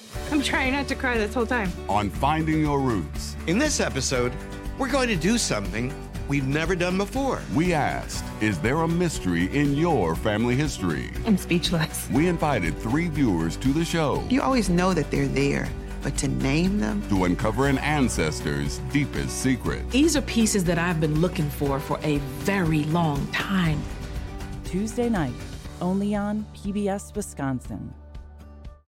I'm trying not to cry this whole time. On Finding Your Roots. In this episode, we're going to do something we've never done before. We asked, is there a mystery in your family history? I'm speechless. We invited 3 viewers to the show You always know that they're there, but to name them? to uncover an ancestor's deepest secret. These are pieces that I've been looking for a very long time. Tuesday night, only on PBS Wisconsin.